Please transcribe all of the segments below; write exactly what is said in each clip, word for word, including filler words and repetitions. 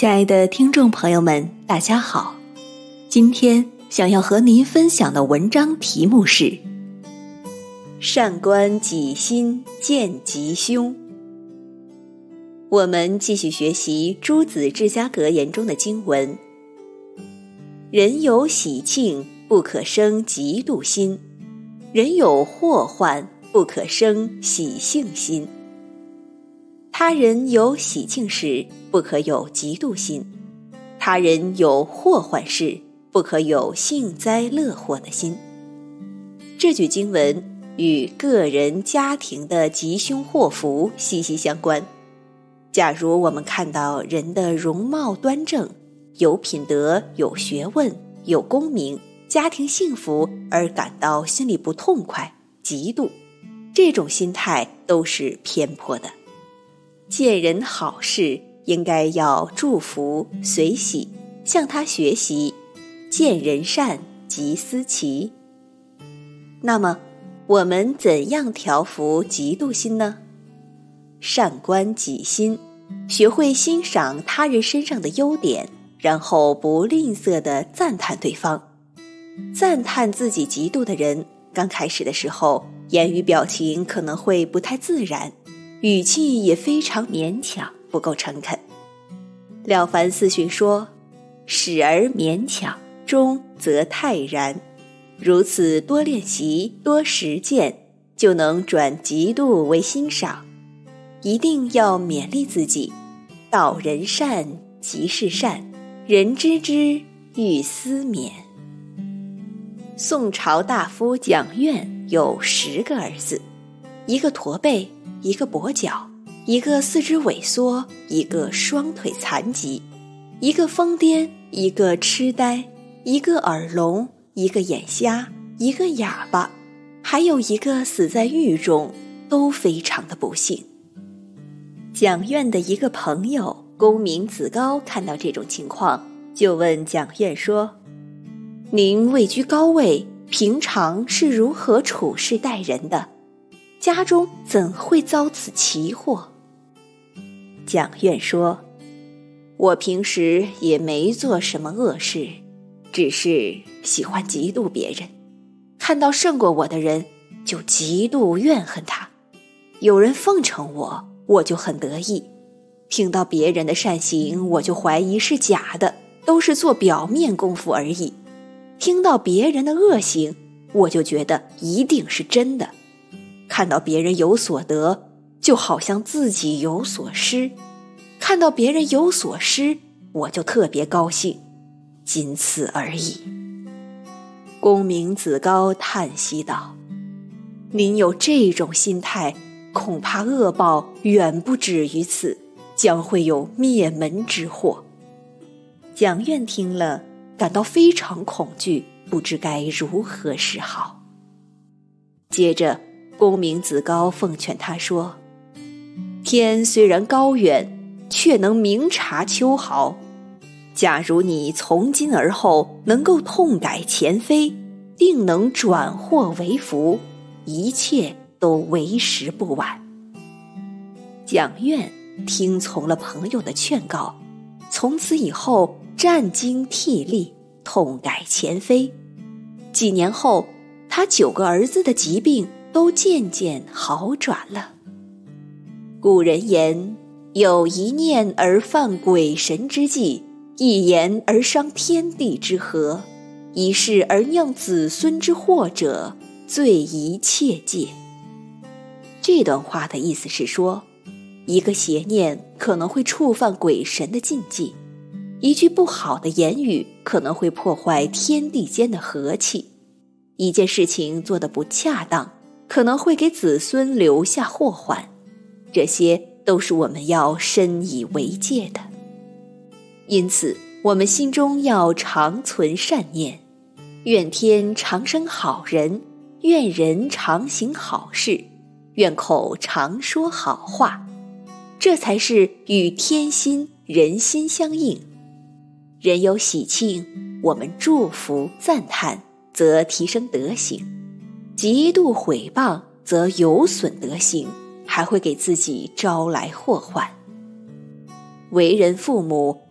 亲爱的听众朋友们，大家好。今天想要和您分享的文章题目是善观己心，见吉凶。我们继续学习诸子治家格言中的经文：人有喜庆，不可生嫉妒心；人有祸患，不可生喜庆心。他人有喜庆时，不可有嫉妒心；他人有祸患时，不可有幸灾乐祸的心。这句经文与个人家庭的吉凶祸福息息相关。假如我们看到人的容貌端正，有品德、有学问、有功名，家庭幸福而感到心里不痛快、嫉妒，这种心态都是偏颇的。见人好事，应该要祝福随喜，向他学习，见人善即思齐。那么我们怎样调服嫉妒心呢？善观己心，学会欣赏他人身上的优点，然后不吝啬地赞叹对方。赞叹自己嫉妒的人，刚开始的时候，言语表情可能会不太自然，语气也非常勉强，不够诚恳。了凡四训说：始而勉强，终则泰然。如此多练习，多实践，就能转嫉妒为欣赏。一定要勉励自己，道人善即是善，人知之欲思勉。宋朝大夫蒋苑有十个儿子，一个驼背，一个跛脚，一个四肢萎缩，一个双腿残疾，一个疯癫，一个痴呆，一个耳聋，一个眼瞎，一个哑巴，还有一个死在狱中，都非常的不幸。蒋苑的一个朋友公明子高看到这种情况，就问蒋苑说：您位居高位，平常是如何处事待人的？家中怎会遭此奇祸？蒋苑说：我平时也没做什么恶事，只是喜欢嫉妒别人，看到胜过我的人就极度怨恨他，有人奉承我，我就很得意，听到别人的善行，我就怀疑是假的，都是做表面功夫而已，听到别人的恶行，我就觉得一定是真的，看到别人有所得，就好像自己有所失，看到别人有所失，我就特别高兴，仅此而已。公明子高叹息道：您有这种心态，恐怕恶报远不止于此，将会有灭门之祸。蒋苑听了，感到非常恐惧，不知该如何是好。接着公明子高奉劝他说：天虽然高远，却能明察秋毫。假如你从今而后能够痛改前非，定能转祸为福，一切都为时不晚。蒋苑听从了朋友的劝告，从此以后战兢惕厉，痛改前非。几年后，他九个儿子的疾病都渐渐好转了。古人言：有一念而犯鬼神之忌，一言而伤天地之和，一事而酿子孙之祸者，最宜切戒。这段话的意思是说，一个邪念可能会触犯鬼神的禁忌，一句不好的言语可能会破坏天地间的和气，一件事情做得不恰当，可能会给子孙留下祸患，这些都是我们要深以为戒的。因此我们心中要常存善念，愿天常生好人，愿人常行好事，愿口常说好话，这才是与天心人心相应。人有喜庆，我们祝福赞叹，则提升德行；嫉妒毁谤，则有损德行，还会给自己招来祸患。为人父母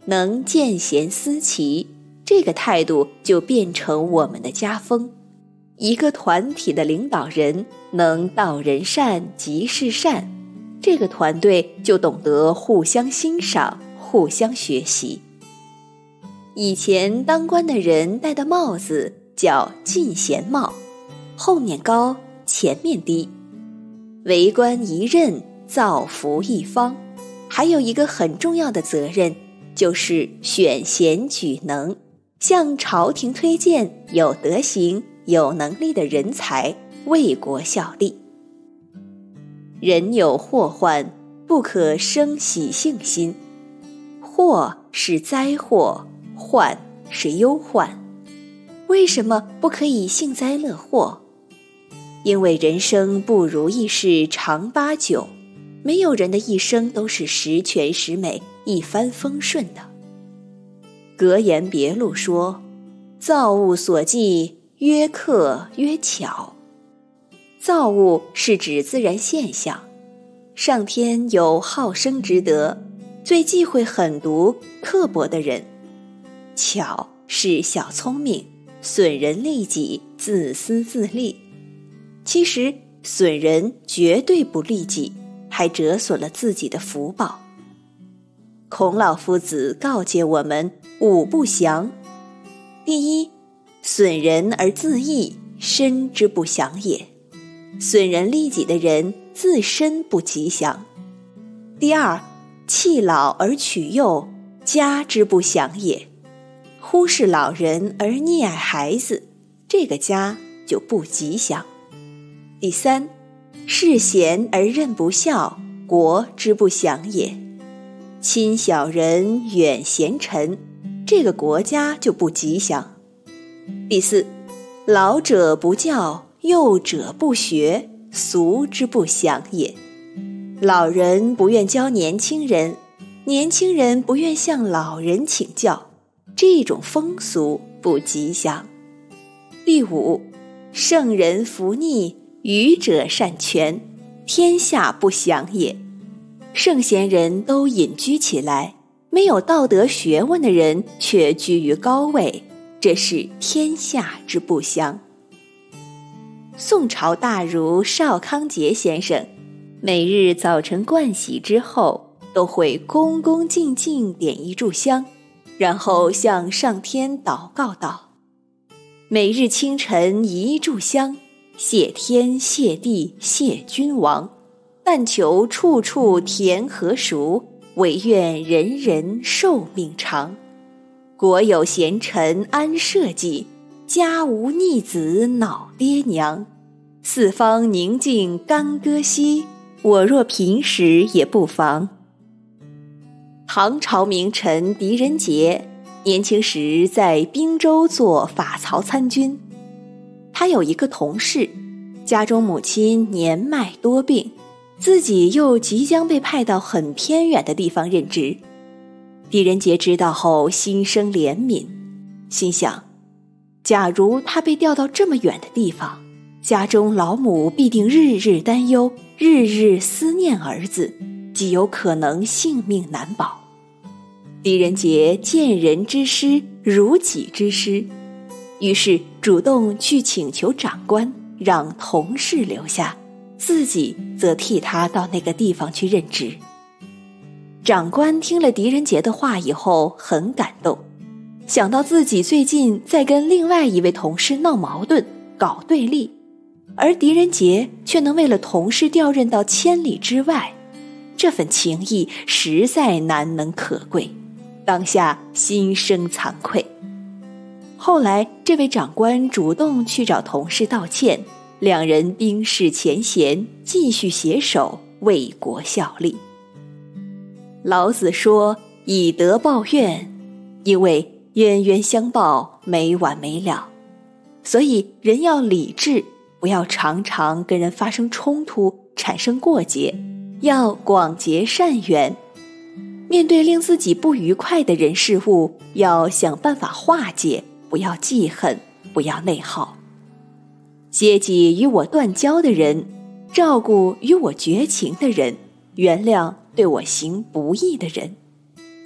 能见贤思齐，这个态度就变成我们的家风。一个团体的领导人能道人善，即是善，这个团队就懂得互相欣赏，互相学习。以前当官的人戴的帽子叫进贤帽，后面高，前面低。为官一任，造福一方。还有一个很重要的责任，就是选贤举能，向朝廷推荐有德行、有能力的人才，为国效力。人有祸患，不可生喜庆心。祸是灾祸，患是忧患。为什么不可以幸灾乐祸？因为人生不如意事常八九，没有人的一生都是十全十美、一帆风顺的。格言别录说，造物所寄，曰克曰巧。造物是指自然现象，上天有好生之德，最忌讳狠毒刻薄的人。巧是小聪明，损人利己，自私自利。其实损人绝对不利己，还折损了自己的福报。孔老夫子告诫我们五不祥。第一，损人而自益，身之不祥也。损人利己的人自身不吉祥。第二，弃老而取幼，家之不祥也。忽视老人而溺爱孩子，这个家就不吉祥。第三，视贤而任不孝，国之不祥也。亲小人，远贤臣，这个国家就不吉祥。第四，老者不教，幼者不学，俗之不祥也。老人不愿教年轻人，年轻人不愿向老人请教，这种风俗不吉祥。第五，圣人弗逆，愚者善权，天下不祥也。圣贤人都隐居起来，没有道德学问的人却居于高位，这是天下之不祥。宋朝大儒邵康节先生，每日早晨盥洗之后，都会恭恭敬敬点一炷香，然后向上天祷告道：每日清晨一炷香，谢天谢地谢君王，但求处处田禾熟，唯愿人人寿命长。国有贤臣安社稷，家无逆子恼爹娘。四方宁静干戈兮，我若平时也不妨。唐朝名臣狄仁杰年轻时在滨州做法曹参军，他有一个同事，家中母亲年迈多病，自己又即将被派到很偏远的地方任职。狄仁杰知道后心生怜悯，心想，假如他被调到这么远的地方，家中老母必定日日担忧，日日思念儿子，极有可能性命难保。狄仁杰见人之师，如己之师，于是主动去请求长官，让同事留下，自己则替他到那个地方去任职。长官听了狄仁杰的话以后很感动，想到自己最近在跟另外一位同事闹矛盾，搞对立，而狄仁杰却能为了同事调任到千里之外，这份情谊实在难能可贵，当下心生惭愧。后来这位长官主动去找同事道歉，两人冰释前嫌，继续携手为国效力。老子说以德报怨，因为冤冤相报没完没了，所以人要理智，不要常常跟人发生冲突，产生过节，要广结善缘。面对令自己不愉快的人事物，要想办法化解，不要记恨，不要内耗。接济与我断交的人，照顾与我绝情的人，原谅对我行不义的人，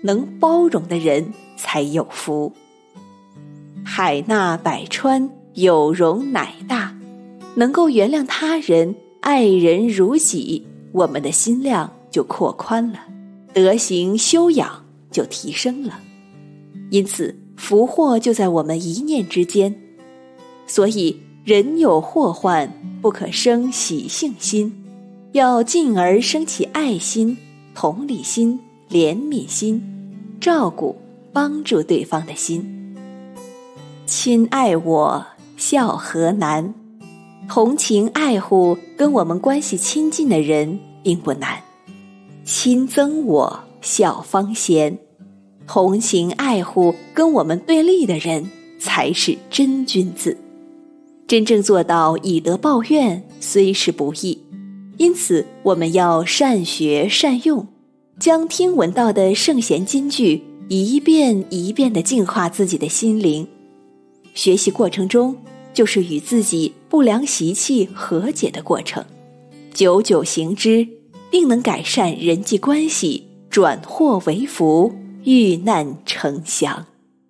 能包容的人才有福。海纳百川，有容乃大，能够原谅他人，爱人如己，我们的心量就扩宽了，德行修养就提升了。因此福祸就在我们一念之间。所以人有祸患，不可生喜性心，要进而生起爱心、同理心、怜悯心，照顾帮助对方的心。亲爱我，孝何难？同情爱护跟我们关系亲近的人并不难。亲憎我，孝方贤。同情爱护跟我们对立的人才是真君子。真正做到以德报怨，虽是不易，因此我们要善学善用，将听闻到的圣贤金句一遍一遍地净化自己的心灵。学习过程中就是与自己不良习气和解的过程，久久行之，定能改善人际关系，转祸为福，遇难成祥。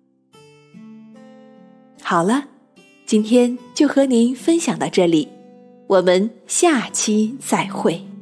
好了，今天就和您分享到这里，我们下期再会。